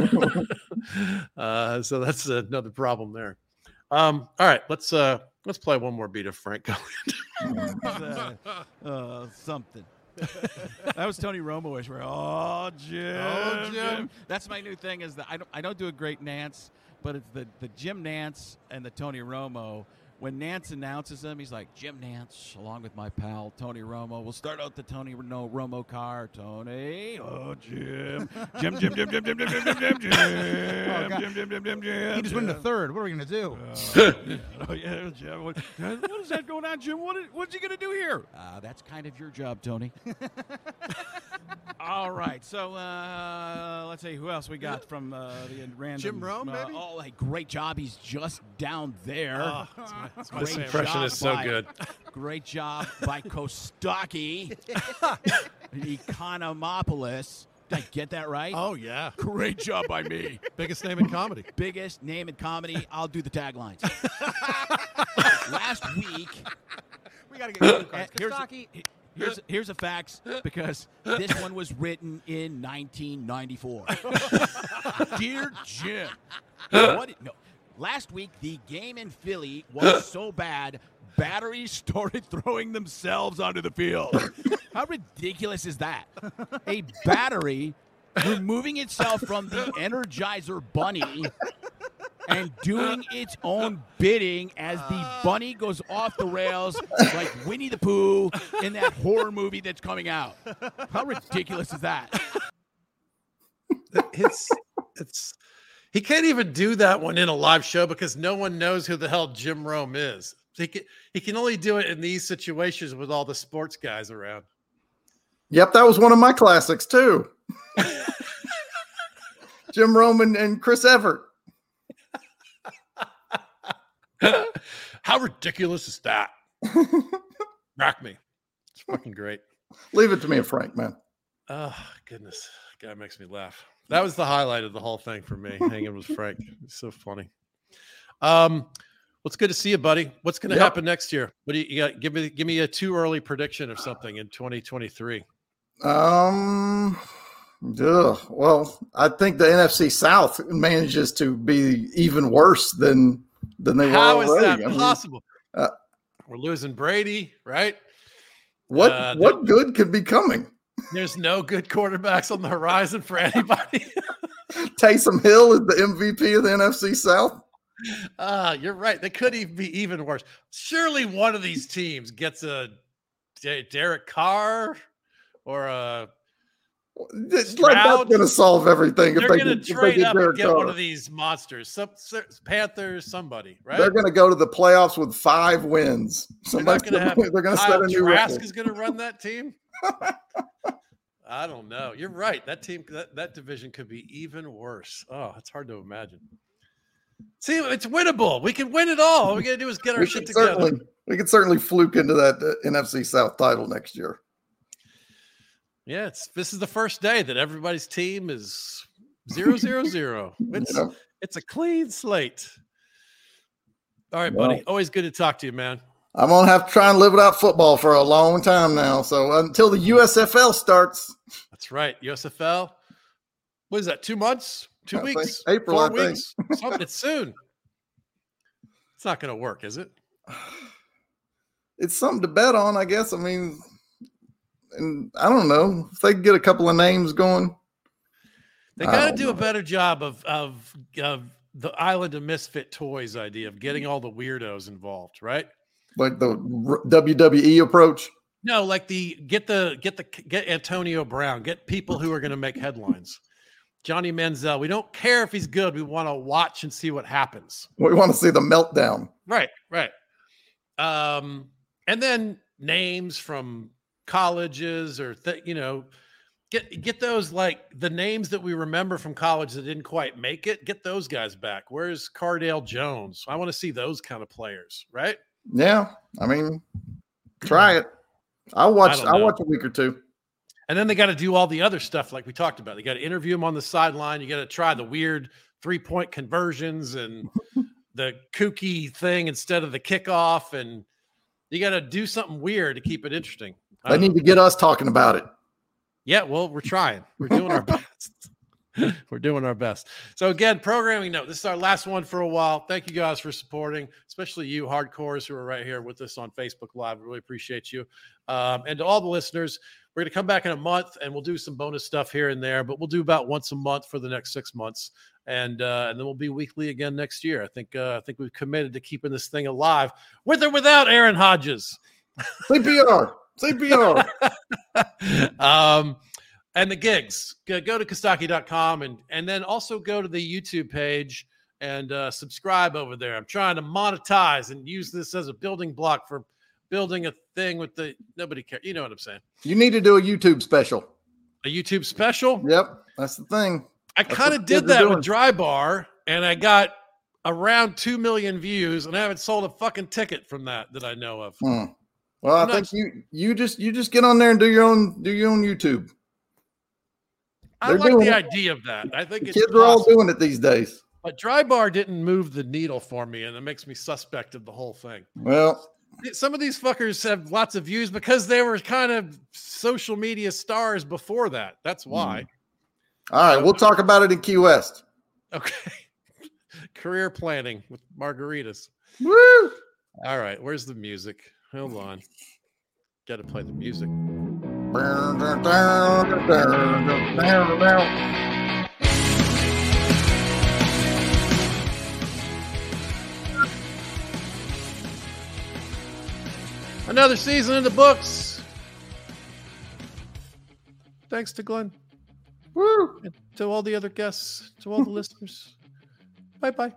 uh, so that's another problem there. Um, all right, let's uh, let's play one more beat of Frank Going. uh, uh, something. That was Tony Romo-ish. Where oh Jim, Oh, Jim. That's my new thing. Is that I don't I don't do a great Nance, but it's the the Jim Nance and the Tony Romo. When Nance announces them, he's like, Jim Nance, along with my pal Tony Romo. We'll start out the Tony no, Romo car. Tony, oh Jim, Jim, Jim, Jim, Jim, Jim, Jim, Jim, Jim, Jim, Jim, Oh, God. Jim, Jim, Jim, Jim, Jim. He just went in the third. What are we going to do? Oh yeah, Jim. What, what is that going on, Jim? What is, what's he going to do here? Uh, that's kind of your job, Tony. All right, so uh, let's see who else we got from uh, the random. Jim Rome, uh, maybe? Oh, like great job. He's just down there. Oh, that's my, that's my This favorite. impression is so by- good. Great job by Kostaki, Economopoulos. Did I get that right? Oh, yeah. Great job by me. Biggest name in comedy. Biggest name in comedy. I'll do the taglines. Last week, We got to get you uh, here's, here's, here's a facts because this one was written in nineteen ninety-four. Dear Jim, what, no, last week the game in Philly was so bad, batteries started throwing themselves onto the field. How ridiculous is that? A battery removing itself from the Energizer Bunny and doing its own bidding as the bunny goes off the rails like Winnie the Pooh in that horror movie that's coming out. How ridiculous is that? It's it's he can't even do that one in a live show because no one knows who the hell Jim Rome is. He can, he can only do it in these situations with all the sports guys around. Yep, that was one of my classics too. Jim Rome and, and Chris Evert. How ridiculous is that? Rock me. It's fucking great. Leave it to me and Frank, man. Oh, goodness. Guy makes me laugh. That was the highlight of the whole thing for me, hanging with Frank. It's so funny. Um, well, it's good to see you, buddy. What's going to Yep. happen next year? What do you, you got? Give me, give me a too early prediction of something in twenty twenty-three. Um, ugh. Well, I think the N F C South manages to be even worse than than they How were is already. that I mean, possible? uh, We're losing Brady, right? what Uh, what good could be coming? There's no good quarterbacks on the horizon for anybody. Taysom Hill is the M V P of the N F C South. Uh, you're right. They could even be even worse. Surely one of these teams gets a D- Derek Carr or a It's like that's Stroud. going to solve everything if They're they, going to get, if they trade get up and Derek get Carr. one of these monsters, some Panthers, somebody, right? They're going to go to the playoffs with five wins. They're not Somebody's going to have. gonna- they're going to set Kyle a new Trask record. is going to run that team. I don't know. You're right. That team, that, that division could be even worse. Oh, it's hard to imagine. See, it's winnable. We can win it all. All we got to do is get our We shit can together. certainly we can certainly fluke into that uh, N F C South title next year. Yeah, it's this is the first day that everybody's team is zero zero zero. It's Yeah. it's a clean slate. All right, Well, buddy. Always good to talk to you, man. I'm gonna have to try and live without football for a long time now. So until the U S F L starts, That's right. U S F L. What is that? Two months? Two I think weeks? April, Four I think. weeks? Something. It's soon. It's not going to work, is it? it's something to bet on, I guess. I mean, and I don't know if they can get a couple of names going. They I got to don't do a know. better job of of of the Island of Misfit Toys idea of getting all the weirdos involved, right? Like the r- W W E approach. No, like the get the get the get Antonio Brown, get people who are going to make headlines. Johnny Manziel. We don't care if he's good. We want to watch and see what happens. We want to see the meltdown. Right, right. Um, and then names from colleges or th- you know, get get those like the names that we remember from college that didn't quite make it. Get those guys back. Where's Cardale Jones? I want to see those kind of players, right? Yeah, I mean, try it. I'll watch. don't I'll know. watch a week or two. And then they got to do all the other stuff like we talked about. They got to interview him on the sideline. You got to try the weird three-point conversions and the kooky thing instead of the kickoff. And you got to do something weird to keep it interesting. I They don't need know. to get us talking about it. Yeah, well, we're trying. We're doing our best. We're doing our best. So again, programming note. This is our last one for a while. Thank you guys for supporting, especially you hardcores who are right here with us on Facebook Live. Really appreciate you. Um, and to all the listeners, we're going to come back in a month and we'll do some bonus stuff here and there, but we'll do about once a month for the next six months. And uh, and then we'll be weekly again next year. I think uh, I think we've committed to keeping this thing alive with or without Aaron Hodges. C P R. C P R. um, and the gigs, go, go to Kostaki dot com and, and then also go to the YouTube page and uh, subscribe over there. I'm trying to monetize and use this as a building block for building a thing with the nobody cares. You know what I'm saying? You need to do a YouTube special. A YouTube special? Yep, that's the thing. I That's kind what of kids did are that doing. with Dry Bar, and I got around two million views, and I haven't sold a fucking ticket from that that I know of. Hmm. Well, I I'm think not- you you just you just get on there and do your own do your own YouTube. I They're like doing the it. idea of that. I think The it's kids are all possible. doing it these days. But Dry Bar didn't move the needle for me, and it makes me suspect of the whole thing. Well, Some of these fuckers have lots of views because they were kind of social media stars before that. That's why. all right, we'll talk about it in Key West. Okay. Career planning with margaritas. Woo! All right, where's the music? Hold on. Got to play the music. Another season in the books. Thanks to Glenn. Woo! And to all the other guests, to all the listeners. Bye bye.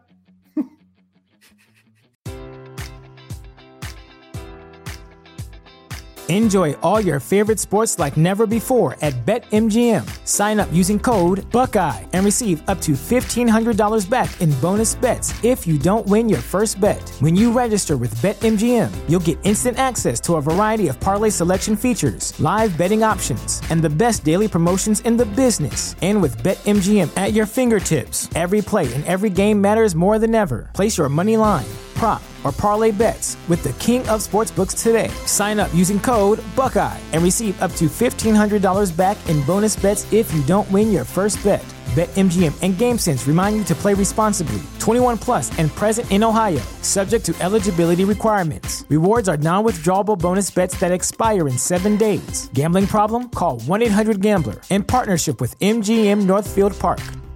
Enjoy all your favorite sports like never before at BetMGM. Sign up using code Buckeye and receive up to fifteen hundred dollars back in bonus bets if you don't win your first bet. When you register with BetMGM, you'll get instant access to a variety of parlay selection features, live betting options, and the best daily promotions in the business. And with BetMGM at your fingertips, every play and every game matters more than ever. Place your money line, prop, or parlay bets with the king of sportsbooks today. Sign up using code Buckeye and receive up to fifteen hundred dollars back in bonus bets if you don't win your first bet. BetMGM and GameSense remind you to play responsibly. twenty-one plus and present in Ohio, subject to eligibility requirements. Rewards are non-withdrawable bonus bets that expire in seven days. Gambling problem? Call one eight hundred gambler in partnership with M G M Northfield Park.